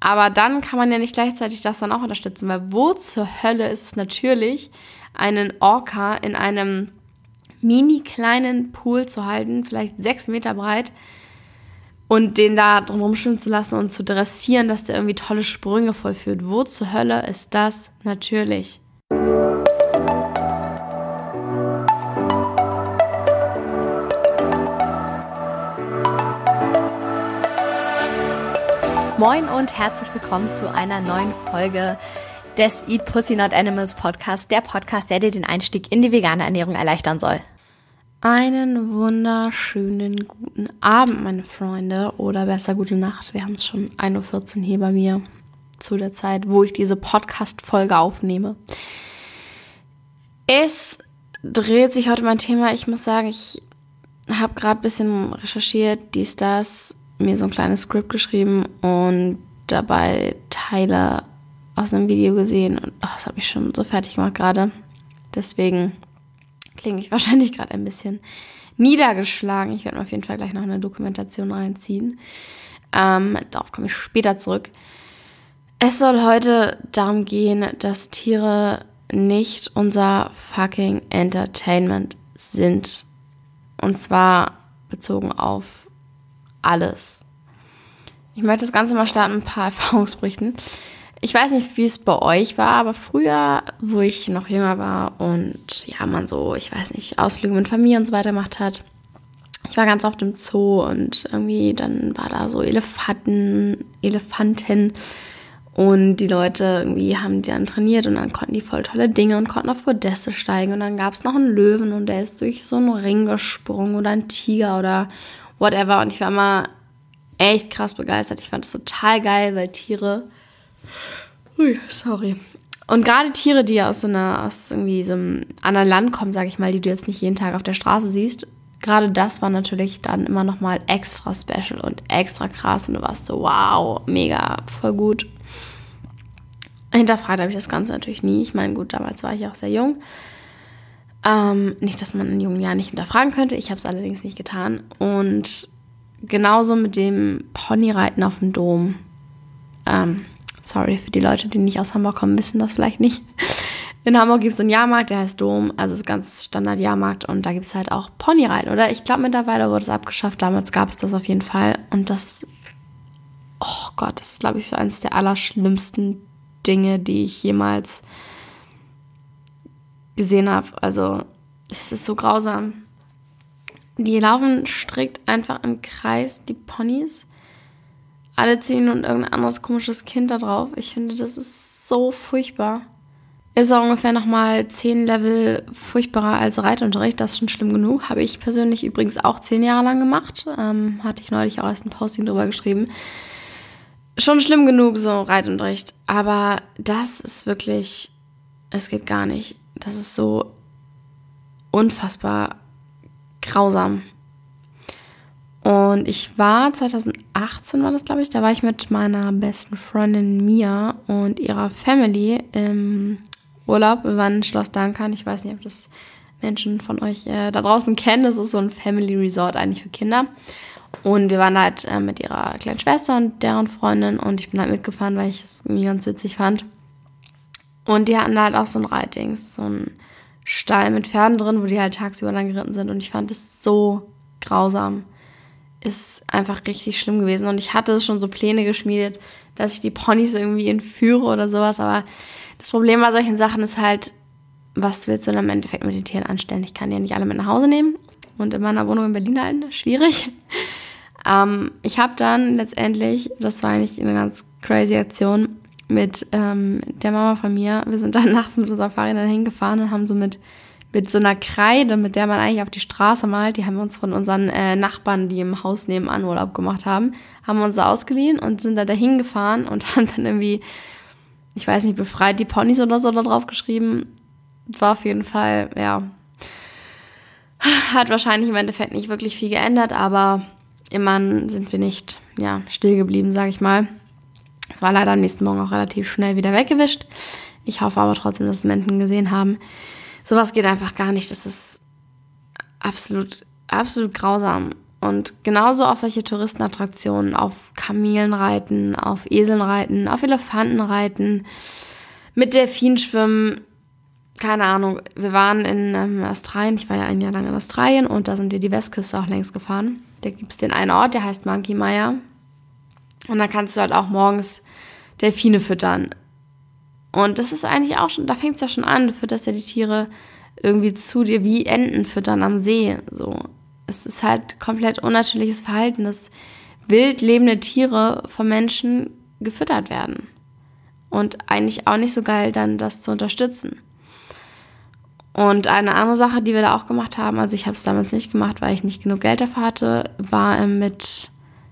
Aber dann kann man ja nicht gleichzeitig das dann auch unterstützen, weil wo zur Hölle ist es natürlich, einen Orca in einem mini kleinen Pool zu halten, vielleicht 6 Meter breit, und den da drum rumschwimmen zu lassen und zu dressieren, dass der irgendwie tolle Sprünge vollführt. Wo zur Hölle ist das natürlich? Moin und herzlich willkommen zu einer neuen Folge des Eat Pussy Not Animals Podcast, der Podcast, der dir den Einstieg in die vegane Ernährung erleichtern soll. Einen wunderschönen guten Abend, meine Freunde, oder besser gute Nacht. Wir haben es schon 1:14 Uhr hier bei mir zu der Zeit, wo ich diese Podcast-Folge aufnehme. Es dreht sich heute mein Thema. Ich muss sagen, ich habe gerade ein bisschen recherchiert, mir so ein kleines Skript geschrieben und dabei Teile aus einem Video gesehen. Und das habe ich schon so fertig gemacht gerade. Deswegen klinge ich wahrscheinlich gerade ein bisschen niedergeschlagen. Ich werde mir auf jeden Fall gleich noch eine Dokumentation reinziehen. Darauf komme ich später zurück. Es soll heute darum gehen, dass Tiere nicht unser fucking Entertainment sind. Und zwar bezogen auf alles. Ich möchte das Ganze mal starten mit ein paar Erfahrungsberichten. Ich weiß nicht, wie es bei euch war, aber früher, wo ich noch jünger war und ja, man so, ich weiß nicht, Ausflüge mit Familie und so weiter gemacht hat. Ich war ganz oft im Zoo und irgendwie dann war da so Elefanten und die Leute irgendwie haben die dann trainiert und dann konnten die voll tolle Dinge und konnten auf Podeste steigen und dann gab es noch einen Löwen und der ist durch so einen Ring gesprungen oder einen Tiger oder whatever und ich war immer echt krass begeistert. Ich fand das total geil, weil Tiere und gerade Tiere, die aus irgendwie so einem anderen Land kommen, sage ich mal, die du jetzt nicht jeden Tag auf der Straße siehst, gerade das war natürlich dann immer nochmal extra special und extra krass und du warst so, wow, mega, voll gut. Hinterfragt habe ich das Ganze natürlich nie. Ich meine, gut, damals war ich auch sehr jung. Nicht, dass man in jungen Jahren nicht hinterfragen könnte. Ich habe es allerdings nicht getan. Und genauso mit dem Ponyreiten auf dem Dom. Sorry, für die Leute, die nicht aus Hamburg kommen, wissen das vielleicht nicht. In Hamburg gibt es einen Jahrmarkt, der heißt Dom, also ist ganz Standard-Jahrmarkt und da gibt es halt auch Ponyreiten, oder? Ich glaube, mittlerweile wurde es abgeschafft, damals gab es das auf jeden Fall und das ist, oh Gott, das ist, glaube ich, so eines der allerschlimmsten Dinge, die ich jemals gesehen habe. Also, es ist so grausam. Die laufen strikt einfach im Kreis, die Ponys. Alle ziehen und irgendein anderes komisches Kind da drauf. Ich finde, das ist so furchtbar. Ist auch ungefähr nochmal 10 Level furchtbarer als Reitunterricht. Das ist schon schlimm genug. Habe ich persönlich übrigens auch 10 Jahre lang gemacht. Hatte ich neulich auch erst ein Posting drüber geschrieben. Schon schlimm genug, so Reitunterricht. Aber das ist wirklich, es geht gar nicht. Das ist so unfassbar grausam. Und ich war 2018, war das, glaube ich, da war ich mit meiner besten Freundin Mia und ihrer Family im Urlaub. Wir waren in Schloss Dankan. Ich weiß nicht, ob das Menschen von euch da draußen kennen. Das ist so ein Family Resort eigentlich für Kinder. Und wir waren da halt mit ihrer kleinen Schwester und deren Freundin und ich bin halt mitgefahren, weil ich es irgendwie ganz witzig fand. Und die hatten da halt auch so ein Reitdings, so ein Stall mit Pferden drin, wo die halt tagsüber dann geritten sind und ich fand es so grausam. Ist einfach richtig schlimm gewesen und ich hatte schon so Pläne geschmiedet, dass ich die Ponys irgendwie entführe oder sowas, aber das Problem bei solchen Sachen ist halt, was willst du dann im Endeffekt mit den Tieren anstellen? Ich kann die ja nicht alle mit nach Hause nehmen und in meiner Wohnung in Berlin halten, schwierig. Ich habe dann letztendlich, das war eigentlich eine ganz crazy Aktion, mit der Mama von mir, wir sind dann nachts mit unserer Fahrrädern hingefahren und haben so mit so einer Kreide, mit der man eigentlich auf die Straße malt, die haben wir uns von unseren Nachbarn, die im Haus nebenan Urlaub gemacht haben wir uns da ausgeliehen und sind da dahin gefahren und haben dann irgendwie, ich weiß nicht, befreit die Ponys oder so da drauf geschrieben. War auf jeden Fall, ja, hat wahrscheinlich im Endeffekt nicht wirklich viel geändert, aber immerhin sind wir nicht, ja, still geblieben, sage ich mal. Es war leider am nächsten Morgen auch relativ schnell wieder weggewischt. Ich hoffe aber trotzdem, dass es Menschen gesehen haben. Sowas geht einfach gar nicht. Das ist absolut, absolut grausam. Und genauso auch solche Touristenattraktionen, auf Kamelen reiten, auf Eseln reiten, auf Elefanten reiten, mit Delfinen schwimmen, keine Ahnung. Wir waren in Australien, ich war ja ein Jahr lang in Australien und da sind wir die Westküste auch längs gefahren. Da gibt es den einen Ort, der heißt Monkey Mia. Und da kannst du halt auch morgens Delfine füttern. Und das ist eigentlich auch schon, da fängt es ja schon an, du fütterst ja die Tiere irgendwie zu dir wie Enten füttern am See. So. Es ist halt komplett unnatürliches Verhalten, dass wild lebende Tiere von Menschen gefüttert werden. Und eigentlich auch nicht so geil, dann das zu unterstützen. Und eine andere Sache, die wir da auch gemacht haben, also ich habe es damals nicht gemacht, weil ich nicht genug Geld dafür hatte, war mit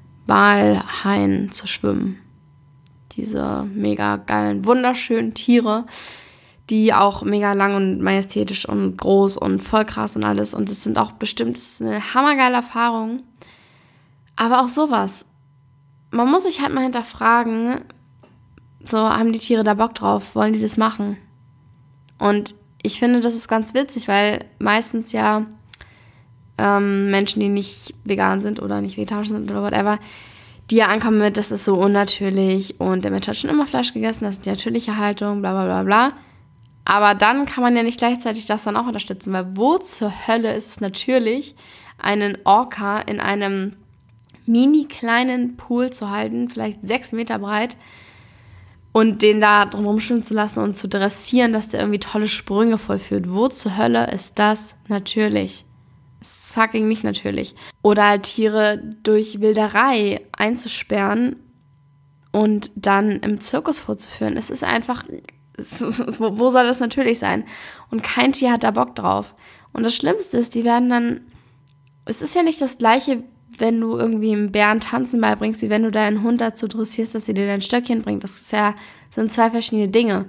Walhaien zu schwimmen. Diese mega geilen, wunderschönen Tiere, die auch mega lang und majestätisch und groß und voll krass und alles. Und es sind auch bestimmt, es ist eine hammergeile Erfahrung. Aber auch sowas. Man muss sich halt mal hinterfragen, so, haben die Tiere da Bock drauf? Wollen die das machen? Und ich finde, das ist ganz witzig, weil meistens ja Menschen, die nicht vegan sind oder nicht vegetarisch sind oder whatever, die ja ankommen mit, das ist so unnatürlich und der Mensch hat schon immer Fleisch gegessen, das ist die natürliche Haltung, bla bla bla bla. Aber dann kann man ja nicht gleichzeitig das dann auch unterstützen, weil wo zur Hölle ist es natürlich, einen Orca in einem mini kleinen Pool zu halten, vielleicht 6 Meter breit, und den da drum rumschwimmen zu lassen und zu dressieren, dass der irgendwie tolle Sprünge vollführt. Wo zur Hölle ist das natürlich? Es ist fucking nicht natürlich. Oder halt Tiere durch Wilderei einzusperren und dann im Zirkus vorzuführen. Es ist einfach, wo soll das natürlich sein? Und kein Tier hat da Bock drauf. Und das Schlimmste ist, die werden dann, es ist ja nicht das Gleiche, wenn du irgendwie einem Bären tanzen beibringst, wie wenn du deinen Hund dazu dressierst, dass sie dir dein Stöckchen bringt. Das sind 2 verschiedene Dinge.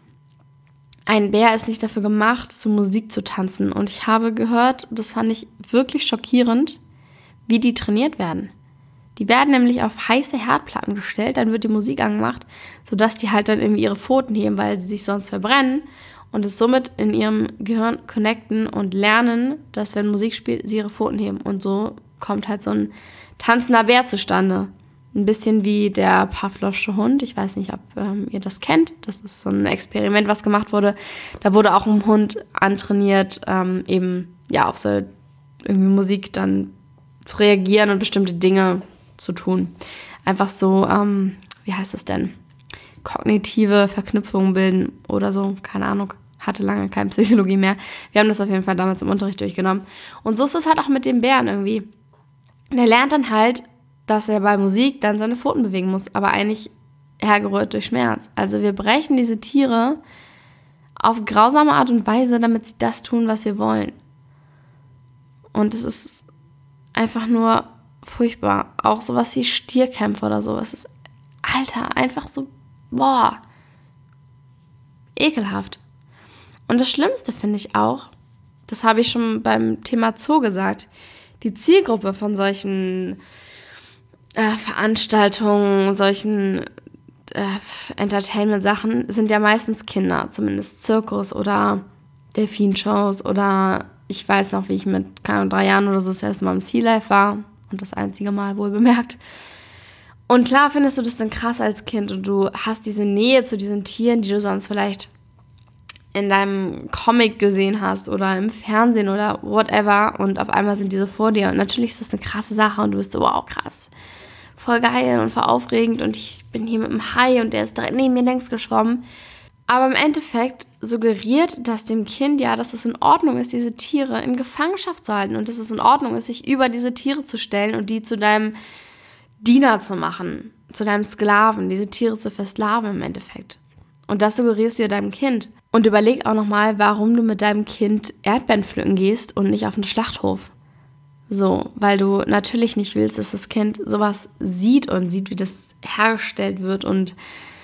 Ein Bär ist nicht dafür gemacht, zu Musik zu tanzen. Und ich habe gehört, das fand ich wirklich schockierend, wie die trainiert werden. Die werden nämlich auf heiße Herdplatten gestellt, dann wird die Musik angemacht, sodass die halt dann irgendwie ihre Pfoten heben, weil sie sich sonst verbrennen und es somit in ihrem Gehirn connecten und lernen, dass wenn Musik spielt, sie ihre Pfoten heben. Und so kommt halt so ein tanzender Bär zustande. Ein bisschen wie der Pavlovsche Hund. Ich weiß nicht, ob ihr das kennt. Das ist so ein Experiment, was gemacht wurde. Da wurde auch ein Hund antrainiert, eben ja auf so irgendwie Musik dann zu reagieren und bestimmte Dinge zu tun. Einfach so, wie heißt das denn? Kognitive Verknüpfungen bilden oder so. Keine Ahnung. Hatte lange keine Psychologie mehr. Wir haben das auf jeden Fall damals im Unterricht durchgenommen. Und so ist es halt auch mit dem Bären irgendwie. Der lernt dann halt, dass er bei Musik dann seine Pfoten bewegen muss, aber eigentlich hergerührt durch Schmerz. Also wir brechen diese Tiere auf grausame Art und Weise, damit sie das tun, was wir wollen. Und es ist einfach nur furchtbar. Auch sowas wie Stierkämpfe oder so. Es ist, Alter, einfach so, boah, ekelhaft. Und das Schlimmste finde ich auch, das habe ich schon beim Thema Zoo gesagt, die Zielgruppe von solchen Veranstaltungen, solchen Entertainment-Sachen sind ja meistens Kinder, zumindest Zirkus oder Delfinshows oder ich weiß noch, wie ich mit 3 Jahren oder so das erste Mal im Sea Life war und das einzige Mal wohl bemerkt. Und klar findest du das dann krass als Kind und du hast diese Nähe zu diesen Tieren, die du sonst vielleicht in deinem Comic gesehen hast oder im Fernsehen oder whatever und auf einmal sind diese vor dir und natürlich ist das eine krasse Sache und du bist so, wow, krass, voll geil und voll aufregend und ich bin hier mit dem Hai und der ist direkt neben mir längs geschwommen. Aber im Endeffekt suggeriert das dem Kind ja, dass es in Ordnung ist, diese Tiere in Gefangenschaft zu halten und dass es in Ordnung ist, sich über diese Tiere zu stellen und die zu deinem Diener zu machen, zu deinem Sklaven, diese Tiere zu versklaven im Endeffekt. Und das suggerierst du ja deinem Kind. Und überleg auch nochmal, warum du mit deinem Kind Erdbeeren pflücken gehst und nicht auf den Schlachthof. So, weil du natürlich nicht willst, dass das Kind sowas sieht und sieht, wie das hergestellt wird und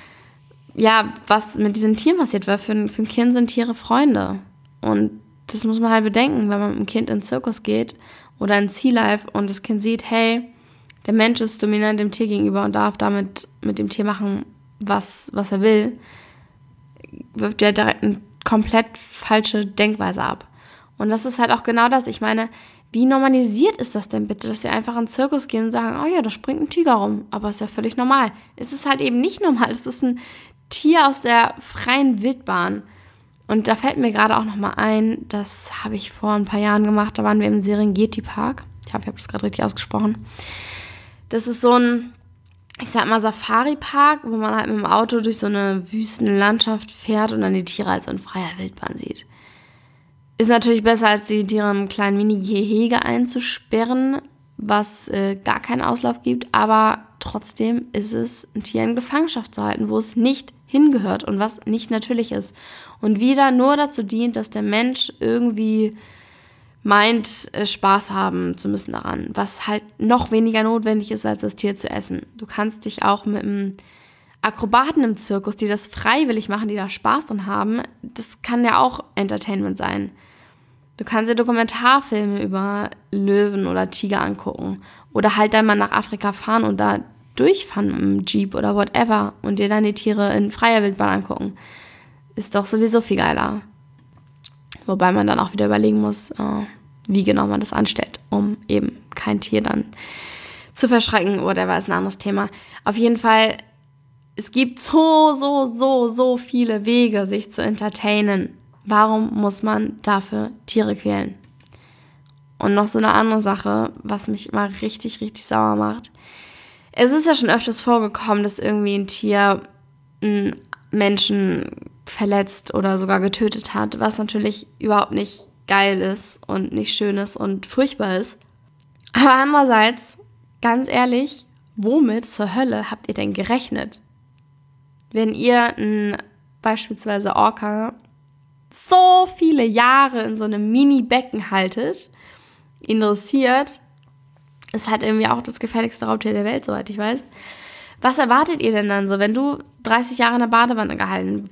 ja, was mit diesen Tieren passiert, weil für ein Kind sind Tiere Freunde. Und das muss man halt bedenken, wenn man mit einem Kind in den Zirkus geht oder in Sea Life und das Kind sieht, hey, der Mensch ist dominant dem Tier gegenüber und darf damit mit dem Tier machen, was er will, wirft ja direkt eine komplett falsche Denkweise ab. Und das ist halt auch genau das. Ich meine, Wie normalisiert ist das denn bitte, dass wir einfach in den Zirkus gehen und sagen, oh ja, da springt ein Tiger rum, aber ist ja völlig normal. Es ist halt eben nicht normal, es ist ein Tier aus der freien Wildbahn. Und da fällt mir gerade auch nochmal ein, das habe ich vor ein paar Jahren gemacht, da waren wir im Serengeti-Park. Ich hoffe, ich habe das gerade richtig ausgesprochen. Das ist so ein, ich sag mal, Safari-Park, wo man halt mit dem Auto durch so eine Wüstenlandschaft fährt und dann die Tiere als in freier Wildbahn sieht. Ist natürlich besser, als die Tiere im kleinen Mini-Gehege einzusperren, was gar keinen Auslauf gibt, aber trotzdem ist es, ein Tier in Gefangenschaft zu halten, wo es nicht hingehört und was nicht natürlich ist. Und wieder nur dazu dient, dass der Mensch irgendwie meint, Spaß haben zu müssen daran, was halt noch weniger notwendig ist, als das Tier zu essen. Du kannst dich auch mit einem Akrobaten im Zirkus, die das freiwillig machen, die da Spaß dran haben, das kann ja auch Entertainment sein. Du kannst dir Dokumentarfilme über Löwen oder Tiger angucken oder halt dann mal nach Afrika fahren und da durchfahren im Jeep oder whatever und dir dann die Tiere in freier Wildbahn angucken. Ist doch sowieso viel geiler. Wobei man dann auch wieder überlegen muss, wie genau man das anstellt, um eben kein Tier dann zu verschrecken. Whatever ist ein anderes Thema. Auf jeden Fall, es gibt so viele Wege, sich zu entertainen. Warum muss man dafür Tiere quälen? Und noch so eine andere Sache, was mich immer richtig, richtig sauer macht. Es ist ja schon öfters vorgekommen, dass irgendwie ein Tier einen Menschen verletzt oder sogar getötet hat, was natürlich überhaupt nicht geil ist und nicht schön ist und furchtbar ist. Aber andererseits, ganz ehrlich, womit zur Hölle habt ihr denn gerechnet? Wenn ihr beispielsweise Orca so viele Jahre in so einem Mini-Becken haltet, ihn dressiert, ist halt irgendwie auch das gefährlichste Raubtier der Welt, soweit ich weiß. Was erwartet ihr denn dann so, wenn du 30 Jahre in der Badewanne gehalten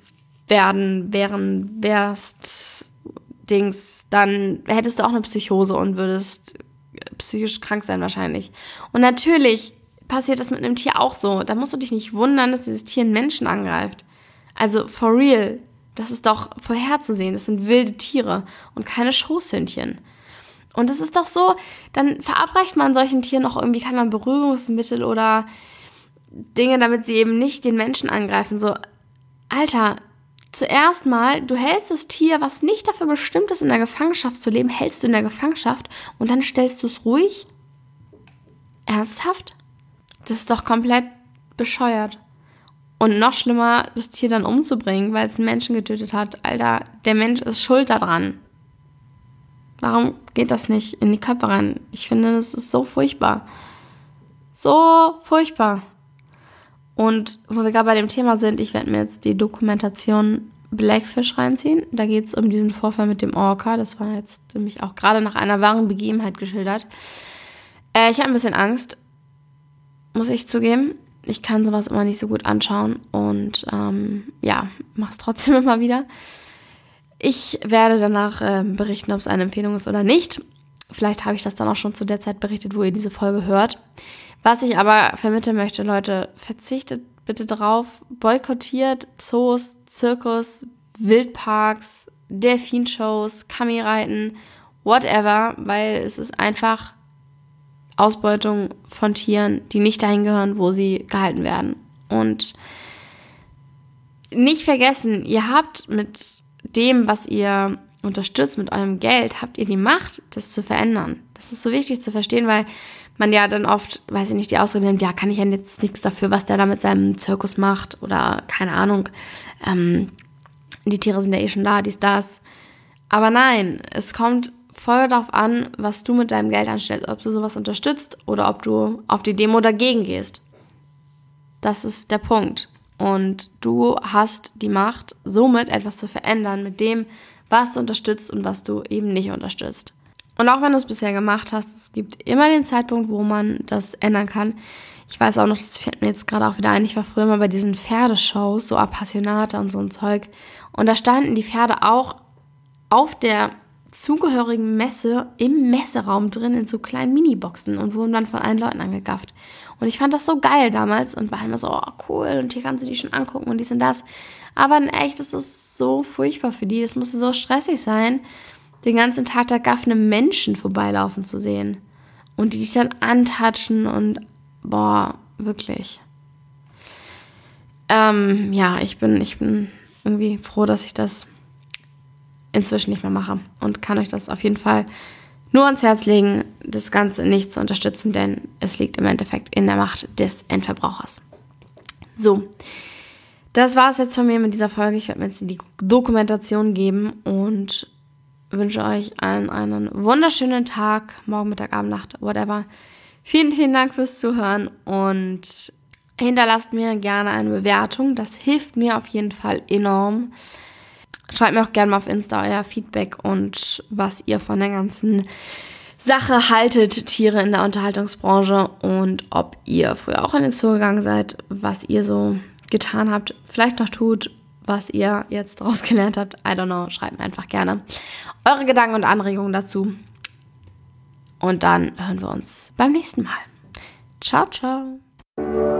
wärst, dann hättest du auch eine Psychose und würdest psychisch krank sein wahrscheinlich. Und natürlich passiert das mit einem Tier auch so. Da musst du dich nicht wundern, dass dieses Tier einen Menschen angreift. Also for real, das ist doch vorherzusehen. Das sind wilde Tiere und keine Schoßhündchen. Und das ist doch so, dann verabreicht man solchen Tieren noch irgendwie keine Beruhigungsmittel oder Dinge, damit sie eben nicht den Menschen angreifen. So, Alter, zuerst mal, du hältst das Tier, was nicht dafür bestimmt ist, in der Gefangenschaft zu leben, hältst du in der Gefangenschaft und dann stellst du es ruhig? Ernsthaft? Das ist doch komplett bescheuert. Und noch schlimmer, das Tier dann umzubringen, weil es einen Menschen getötet hat. Alter, der Mensch ist schuld daran. Warum geht das nicht in die Köpfe rein? Ich finde, das ist so furchtbar. So furchtbar. Und wo wir gerade bei dem Thema sind, ich werde mir jetzt die Dokumentation Blackfish reinziehen. Da geht es um diesen Vorfall mit dem Orca. Das war jetzt nämlich auch gerade nach einer wahren Begebenheit geschildert. Ich habe ein bisschen Angst, muss ich zugeben. Ich kann sowas immer nicht so gut anschauen und mache es trotzdem immer wieder. Ich werde danach berichten, ob es eine Empfehlung ist oder nicht. Vielleicht habe ich das dann auch schon zu der Zeit berichtet, wo ihr diese Folge hört. Was ich aber vermitteln möchte, Leute, verzichtet bitte drauf, boykottiert Zoos, Zirkus, Wildparks, Delfinshows, Kami-Reiten, whatever, weil es ist einfach Ausbeutung von Tieren, die nicht dahin gehören, wo sie gehalten werden. Und nicht vergessen, ihr habt mit dem, was ihr unterstützt, mit eurem Geld, habt ihr die Macht, das zu verändern. Das ist so wichtig zu verstehen, weil man ja dann oft, weiß ich nicht, die Ausrede nimmt, ja, kann ich ja jetzt nichts dafür, was der da mit seinem Zirkus macht oder keine Ahnung, die Tiere sind ja eh schon da, dies, das. Aber nein, es kommt voll darauf an, was du mit deinem Geld anstellst, ob du sowas unterstützt oder ob du auf die Demo dagegen gehst. Das ist der Punkt. Und du hast die Macht, somit etwas zu verändern mit dem, was du unterstützt und was du eben nicht unterstützt. Und auch wenn du es bisher gemacht hast, es gibt immer den Zeitpunkt, wo man das ändern kann. Ich weiß auch noch, das fällt mir jetzt gerade auch wieder ein, ich war früher mal bei diesen Pferdeshows, so Appassionata und so ein Zeug. Und da standen die Pferde auch auf der zugehörigen Messe im Messeraum drin in so kleinen Miniboxen und wurden dann von allen Leuten angegafft. Und ich fand das so geil damals und war immer so, oh cool, und hier kannst du die schon angucken und dies und das. Aber in echt ist es so furchtbar für die, das musste so stressig sein, den ganzen Tag da gaffende Menschen vorbeilaufen zu sehen. Und die dich dann antatschen und wirklich. Ich bin irgendwie froh, dass ich das inzwischen nicht mehr mache und kann euch das auf jeden Fall nur ans Herz legen, das Ganze nicht zu unterstützen, denn es liegt im Endeffekt in der Macht des Endverbrauchers. So, das war es jetzt von mir mit dieser Folge. Ich werde mir jetzt die Dokumentation geben und wünsche euch allen einen wunderschönen Tag, morgen, Mittag, Abend, Nacht, whatever. Vielen, vielen Dank fürs Zuhören und hinterlasst mir gerne eine Bewertung. Das hilft mir auf jeden Fall enorm. Schreibt mir auch gerne mal auf Insta euer Feedback und was ihr von der ganzen Sache haltet, Tiere in der Unterhaltungsbranche, und ob ihr früher auch in den Zoo gegangen seid, was ihr so getan habt, vielleicht noch tut, was ihr jetzt daraus gelernt habt. I don't know, schreibt mir einfach gerne eure Gedanken und Anregungen dazu. Und dann hören wir uns beim nächsten Mal. Ciao, ciao.